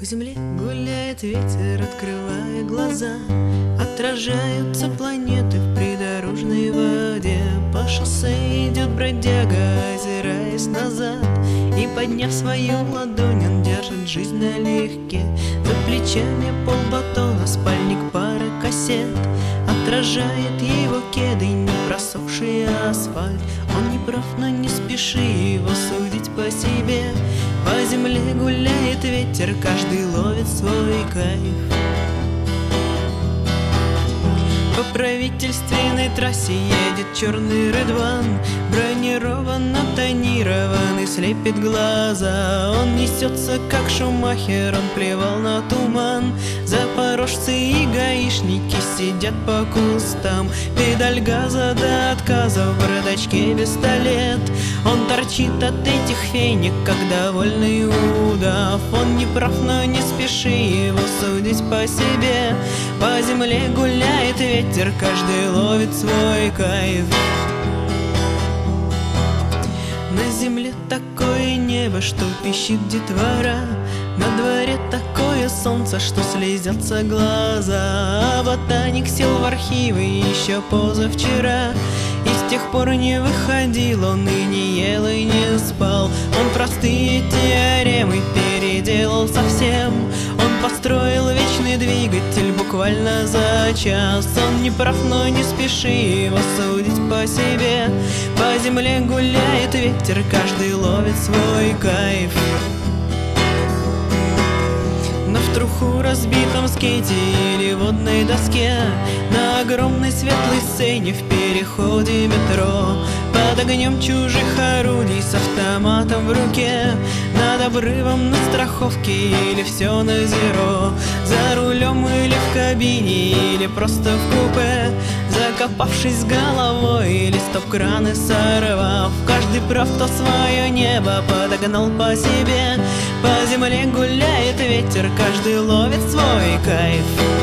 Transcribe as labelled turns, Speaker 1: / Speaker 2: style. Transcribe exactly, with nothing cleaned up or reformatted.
Speaker 1: По земле гуляет ветер, открывая глаза. Отражаются планеты в придорожной воде. По шоссе идет бродяга, озираясь назад. И, подняв свою ладонь, он держит жизнь налегке. За плечами полбатона, спальник, пара кассет. Отражает его кеды, не просохший асфальт. Он не прав, но не спеши его судить по себе. По земле гуляет ветер, каждый ловит свой кайф. По правительственной трассе едет черный Редван. Бронирован, тонированный, слепит глаза. Он несется, как Шумахер, он плевал на туман. Запорожцы и гаишники сидят по кустам. Педаль газа до отказа, в бардачке пистолет. Он торчит от этих фенек, как довольный удав. Он не прав, но не спеши его судить по себе. По земле гуляет ветер, каждый ловит свой кайф. На земле такое небо, что пищит детвора. На дворе такое солнце, что слезятся глаза. А ботаник сел в архивы еще позавчера. И с тех пор не выходил он, и не ел, и не спал. Он простые теоремы переделал совсем. Он построил вечный двигатель буквально за час. Он не прав, но не спеши его судить по себе. По земле гуляет ветер, каждый ловит свой кайф. На в труху разбитом скейте или водной доске, на огромной светлой сцене в переходе метро, под огнем чужих орудий с автоматом в руке, над обрывом на страховке или все на зеро, за рулем или в кабине, или просто в купе, закопавшись головой или стоп-краны сорвав. Каждый прав, кто свое небо подогнал по себе. По земле гуляет ветер, каждый ловит свой кайф.